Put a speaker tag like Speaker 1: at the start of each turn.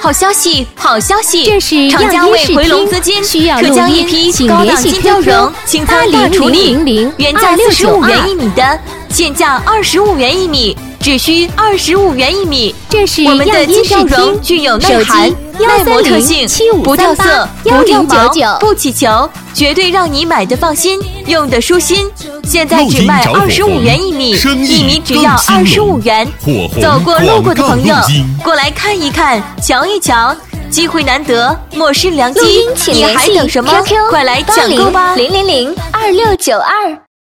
Speaker 1: 好消息，好消息！
Speaker 2: 这是
Speaker 1: 厂家为回笼资金，
Speaker 2: 需要
Speaker 1: 可将一批高档金貂绒清仓大处理，原价45元一米的，现价25元一米，只需25元一米。
Speaker 2: 这是
Speaker 1: 我们的金貂绒具有耐寒、耐磨特性，不掉色、不掉毛、不起球，绝对让你买的放心，用的舒心。现在只卖25元一米，一米只要25元。走过路过的朋友，过来看一看，瞧一瞧，机会难得，莫失良机。你还等什么？快来抢购吧！
Speaker 3: 0002692。